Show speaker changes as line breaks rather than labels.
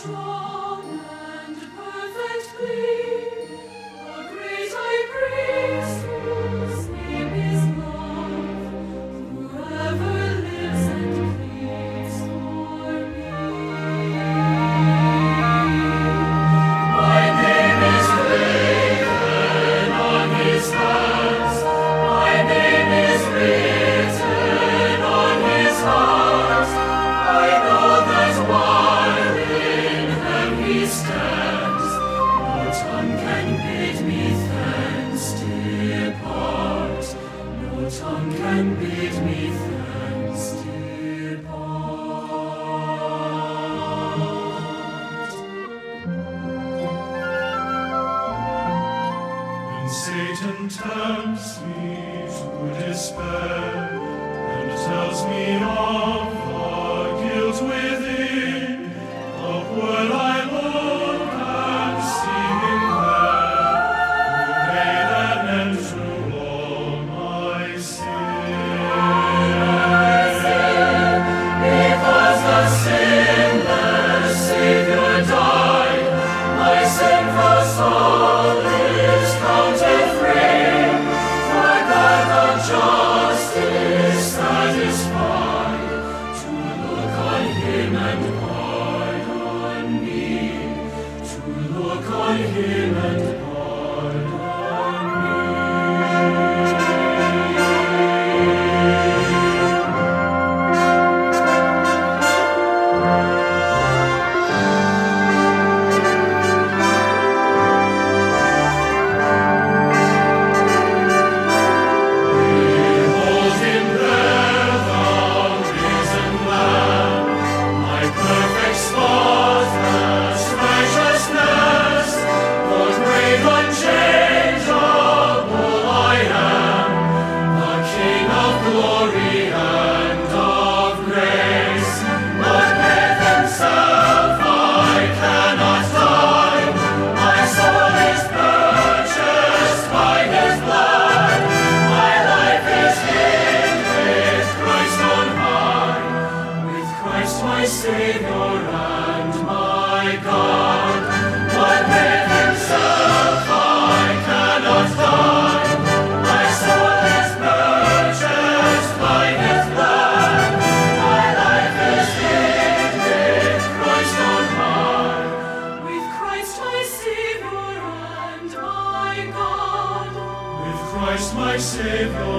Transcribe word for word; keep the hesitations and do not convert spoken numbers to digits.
strong and perfectly, the great High Priest whose name is Love, whoever lives and pleads for me. My name is graven on his hands, my name is written on his heart. I know that while in him he stands, no tongue can bid me thence depart. No tongue can bid me thence depart. When Satan tempts me to despair and tells me of the guilt within, upward I look and see him there, who made an end to all my sin. Because the sinless Savior died, my sinful soul is counted free, for God the just is satisfied to look on him and pardon me, to look on him and pardon me. Behold him there, the risen Lamb, my perfect spotless righteousness, the great unchangeable I am, the King of glory and of grace. But with himself I cannot die, my soul is purchased by his blood, my life is hid with Christ on high, with Christ my Savior and my God. But with himself I cannot die, my soul is purchased by his blood, my life is hid with Christ on high, with Christ my Savior and my God. With Christ my Savior